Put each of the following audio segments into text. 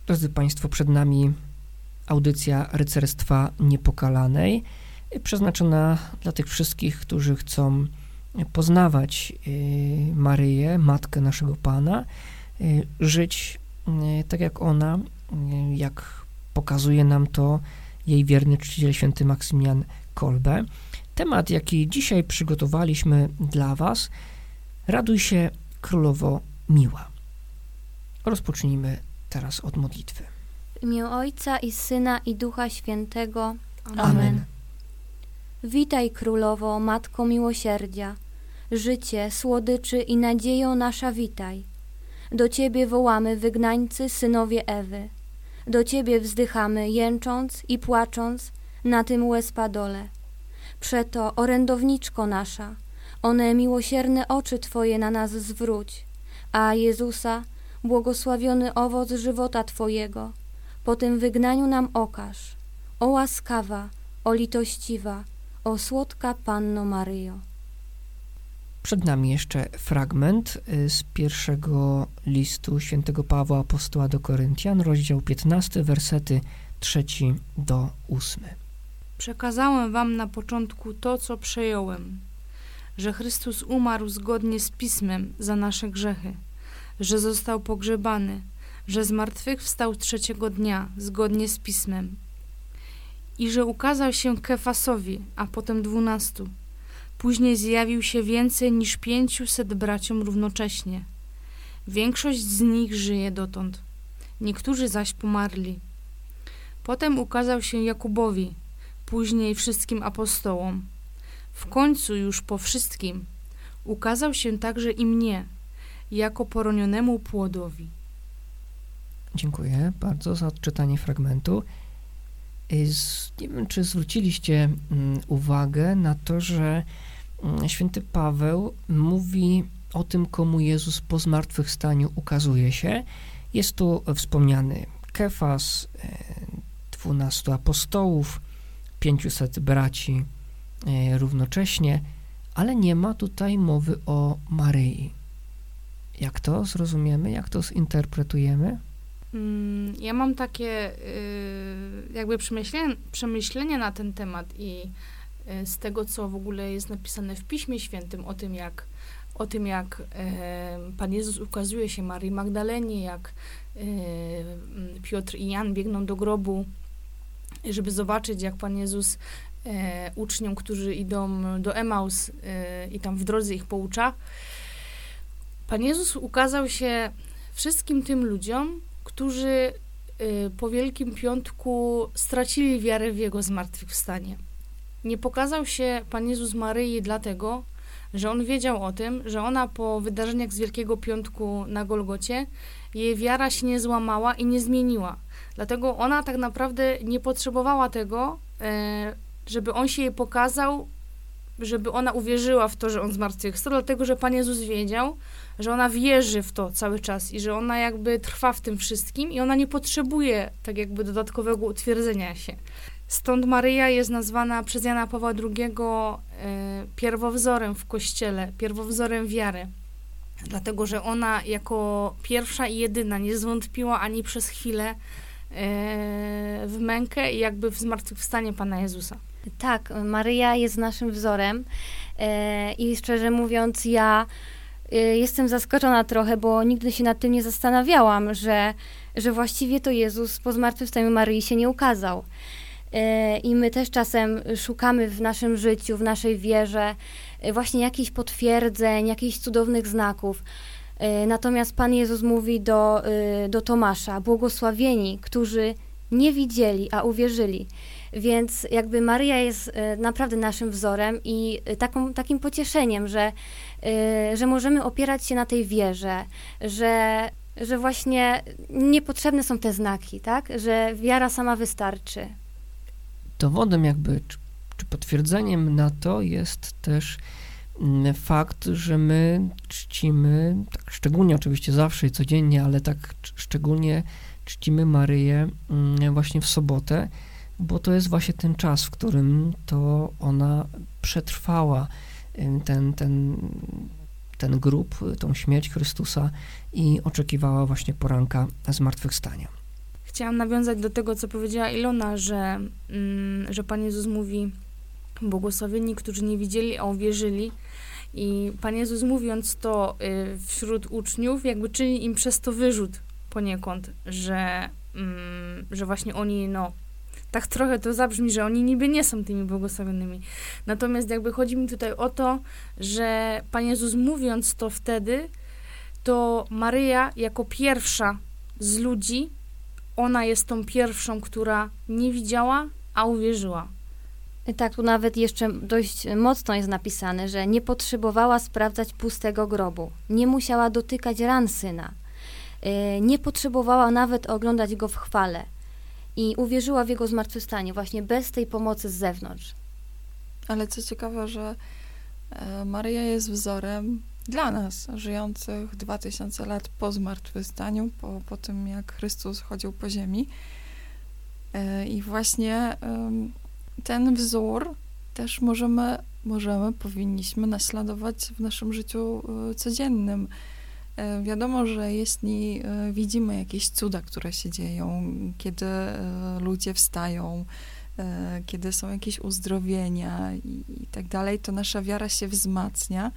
Drodzy Państwo, przed nami audycja Rycerstwa Niepokalanej, przeznaczona dla tych wszystkich, którzy chcą poznawać Maryję, Matkę naszego Pana, żyć tak jak ona, jak pokazuje nam to jej wierny czciciel święty Maksymilian Kolbe. Temat, jaki dzisiaj przygotowaliśmy dla Was: Raduj się, Królowo miła. Rozpocznijmy teraz od modlitwy. W imię Ojca i Syna i Ducha Świętego. Amen. Witaj, Królowo, Matko Miłosierdzia, życie, słodyczy i nadziejo nasza, witaj. Do Ciebie wołamy, wygnańcy, synowie Ewy. Do Ciebie wzdychamy, jęcząc i płacząc na tym łez-padole. Przeto, orędowniczko nasza, one miłosierne oczy Twoje na nas zwróć, a Jezusa, błogosławiony owoc żywota Twojego, po tym wygnaniu nam okaż. O łaskawa, o litościwa, o słodka Panno Maryjo. Przed nami jeszcze fragment z pierwszego listu świętego Pawła Apostoła do Koryntian, rozdział 15, wersety 3 do 8. Przekazałem wam na początku to, co przejąłem, że Chrystus umarł zgodnie z Pismem za nasze grzechy, że został pogrzebany, że zmartwychwstał trzeciego dnia zgodnie z Pismem i że ukazał się Kefasowi, a potem 12. Później zjawił się więcej niż 500 braciom równocześnie. Większość z nich żyje dotąd, niektórzy zaś pomarli. Potem ukazał się Jakubowi, później wszystkim apostołom. W końcu już po wszystkim ukazał się także i mnie, jako poronionemu płodowi. Dziękuję bardzo za odczytanie fragmentu. Nie wiem, czy zwróciliście uwagę na to, że święty Paweł mówi o tym, komu Jezus po zmartwychwstaniu ukazuje się. Jest tu wspomniany Kefas, 12 apostołów, 500 braci równocześnie, ale nie ma tutaj mowy o Maryi. Jak to zrozumiemy? Jak to zinterpretujemy? Ja mam takie jakby przemyślenia na ten temat i z tego, co w ogóle jest napisane w Piśmie Świętym o tym, jak Pan Jezus ukazuje się Maryi Magdalenie, jak Piotr i Jan biegną do grobu, żeby zobaczyć, jak Pan Jezus uczniom, którzy idą do Emaus i tam w drodze ich poucza. Pan Jezus ukazał się wszystkim tym ludziom, którzy po Wielkim Piątku stracili wiarę w Jego zmartwychwstanie. Nie pokazał się Pan Jezus Maryi dlatego, że On wiedział o tym, że ona po wydarzeniach z Wielkiego Piątku na Golgocie, jej wiara się nie złamała i nie zmieniła. Dlatego ona tak naprawdę nie potrzebowała tego, żeby On się jej pokazał, żeby ona uwierzyła w to, że On zmartwychwstał, dlatego, że Pan Jezus wiedział, że ona wierzy w to cały czas i że ona jakby trwa w tym wszystkim i ona nie potrzebuje tak jakby dodatkowego utwierdzenia się. Stąd Maryja jest nazwana przez Jana Pawła II pierwowzorem w Kościele, pierwowzorem wiary. Dlatego, że ona jako pierwsza i jedyna nie zwątpiła ani przez chwilę w mękę i jakby w zmartwychwstanie Pana Jezusa. Tak, Maryja jest naszym wzorem i szczerze mówiąc, ja jestem zaskoczona trochę, bo nigdy się nad tym nie zastanawiałam, że właściwie to Jezus po zmartwychwstaniu Maryi się nie ukazał. I my też czasem szukamy w naszym życiu, w naszej wierze właśnie jakichś potwierdzeń, jakichś cudownych znaków. Natomiast Pan Jezus mówi do Tomasza: błogosławieni, którzy nie widzieli, a uwierzyli. Więc jakby Maryja jest naprawdę naszym wzorem i takim pocieszeniem, że możemy opierać się na tej wierze, że właśnie niepotrzebne są te znaki, tak? Że wiara sama wystarczy. Dowodem jakby, czy potwierdzeniem na to jest też fakt, że my czcimy, tak szczególnie oczywiście zawsze i codziennie, ale tak szczególnie czcimy Maryję właśnie w sobotę, bo to jest właśnie ten czas, w którym to ona przetrwała ten grób, tą śmierć Chrystusa i oczekiwała właśnie poranka zmartwychwstania. chciałam nawiązać do tego, co powiedziała Ilona, że Pan Jezus mówi, błogosławieni, którzy nie widzieli, a uwierzyli. I Pan Jezus, mówiąc to wśród uczniów, jakby czyni im przez to wyrzut poniekąd, że właśnie oni, tak trochę to zabrzmi, że oni niby nie są tymi błogosławionymi. Natomiast jakby chodzi mi tutaj o to, że Pan Jezus, mówiąc to wtedy, to Maryja jako pierwsza z ludzi, ona jest tą pierwszą, która nie widziała, a uwierzyła. Tak, tu nawet jeszcze dość mocno jest napisane, że nie potrzebowała sprawdzać pustego grobu, nie musiała dotykać ran syna, nie potrzebowała nawet oglądać go w chwale i uwierzyła w jego zmartwychwstanie właśnie bez tej pomocy z zewnątrz. Ale co ciekawe, że Maryja jest wzorem dla nas, żyjących 2000 lat po zmartwychwstaniu, po tym, jak Chrystus chodził po ziemi. I właśnie ten wzór też powinniśmy naśladować w naszym życiu codziennym. Wiadomo, że jeśli widzimy jakieś cuda, które się dzieją, kiedy ludzie wstają, kiedy są jakieś uzdrowienia i tak dalej, to nasza wiara się wzmacnia,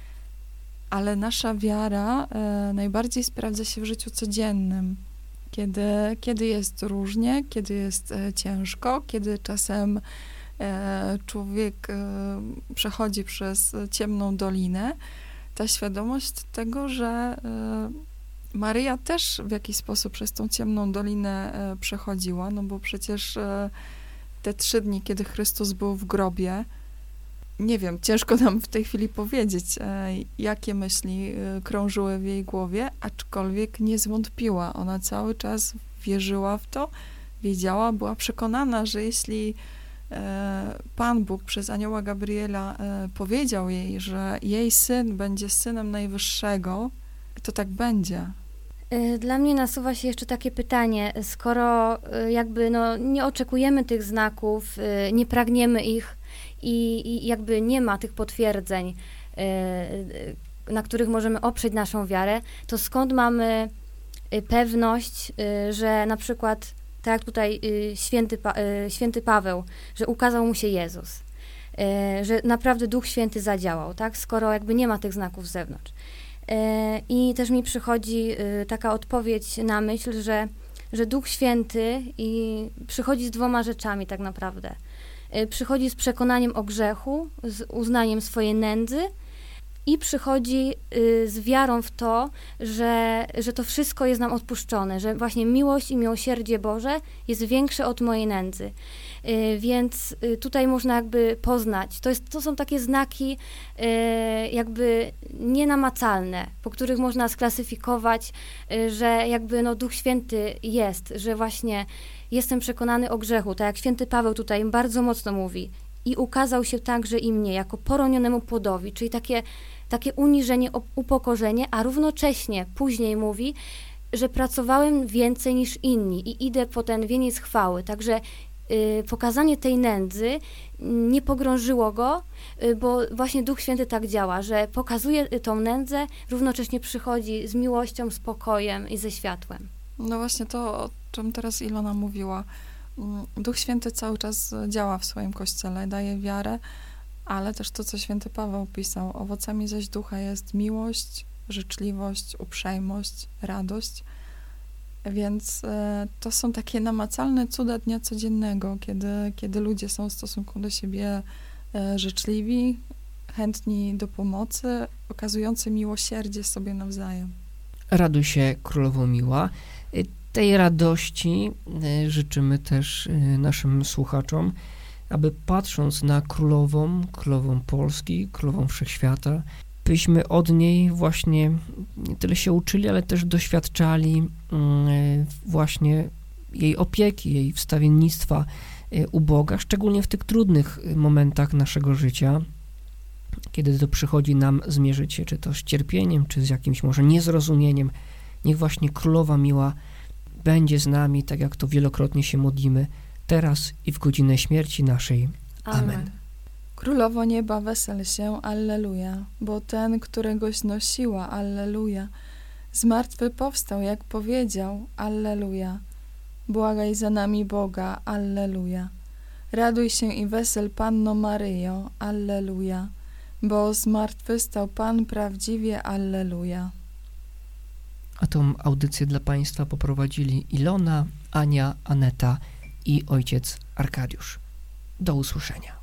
ale nasza wiara najbardziej sprawdza się w życiu codziennym, kiedy jest różnie, kiedy jest ciężko, kiedy czasem człowiek przechodzi przez ciemną dolinę. Ta świadomość tego, że Maryja też w jakiś sposób przez tą ciemną dolinę przechodziła, no bo przecież te 3 dni, kiedy Chrystus był w grobie, nie wiem, ciężko nam w tej chwili powiedzieć, jakie myśli krążyły w jej głowie, aczkolwiek nie zwątpiła. Ona cały czas wierzyła w to, wiedziała, była przekonana, że jeśli Pan Bóg przez anioła Gabriela powiedział jej, że jej syn będzie synem Najwyższego, to tak będzie. Dla mnie nasuwa się jeszcze takie pytanie, skoro jakby nie oczekujemy tych znaków, nie pragniemy ich i jakby nie ma tych potwierdzeń, na których możemy oprzeć naszą wiarę, to skąd mamy pewność, że na przykład, tak jak tutaj święty Paweł, że ukazał mu się Jezus, że naprawdę Duch Święty zadziałał, tak? Skoro jakby nie ma tych znaków z zewnątrz. I też mi przychodzi taka odpowiedź na myśl, że Duch Święty przychodzi z 2 rzeczami tak naprawdę. Przychodzi z przekonaniem o grzechu, z uznaniem swojej nędzy i przychodzi z wiarą w to, że to wszystko jest nam odpuszczone, że właśnie miłość i miłosierdzie Boże jest większe od mojej nędzy. Więc tutaj można jakby poznać, to są takie znaki jakby nienamacalne, po których można sklasyfikować, że jakby Duch Święty jest, że właśnie jestem przekonany o grzechu, tak jak święty Paweł tutaj bardzo mocno mówi i ukazał się także i mnie jako poronionemu płodowi, czyli takie uniżenie, upokorzenie, a równocześnie później mówi, że pracowałem więcej niż inni i idę po ten wieniec chwały, także pokazanie tej nędzy nie pogrążyło go, bo właśnie Duch Święty tak działa, że pokazuje tą nędzę, równocześnie przychodzi z miłością, spokojem i ze światłem. No właśnie to, o czym teraz Ilona mówiła. Duch Święty cały czas działa w swoim Kościele, daje wiarę, ale też to, co święty Paweł pisał. Owocami zaś ducha jest miłość, życzliwość, uprzejmość, radość. Więc to są takie namacalne cuda dnia codziennego, kiedy ludzie są w stosunku do siebie życzliwi, chętni do pomocy, okazujący miłosierdzie sobie nawzajem. Raduj się, Królowo miła. Tej radości życzymy też naszym słuchaczom, aby patrząc na Królową Polski, Królową Wszechświata, byśmy od niej właśnie nie tyle się uczyli, ale też doświadczali właśnie jej opieki, jej wstawiennictwa u Boga, szczególnie w tych trudnych momentach naszego życia, kiedy to przychodzi nam zmierzyć się, czy to z cierpieniem, czy z jakimś może niezrozumieniem. Niech właśnie Królowa miła będzie z nami, tak jak to wielokrotnie się modlimy, teraz i w godzinę śmierci naszej. Amen. Królowo nieba, wesel się, alleluja, bo ten, któregoś nosiła, alleluja, zmartwy powstał, jak powiedział, alleluja. Błagaj za nami Boga, alleluja. Raduj się i wesel Panno Maryjo, alleluja. Bo zmartwychwstał Pan prawdziwie, alleluja. A tą audycję dla Państwa poprowadzili Ilona, Ania, Aneta i ojciec Arkadiusz. Do usłyszenia.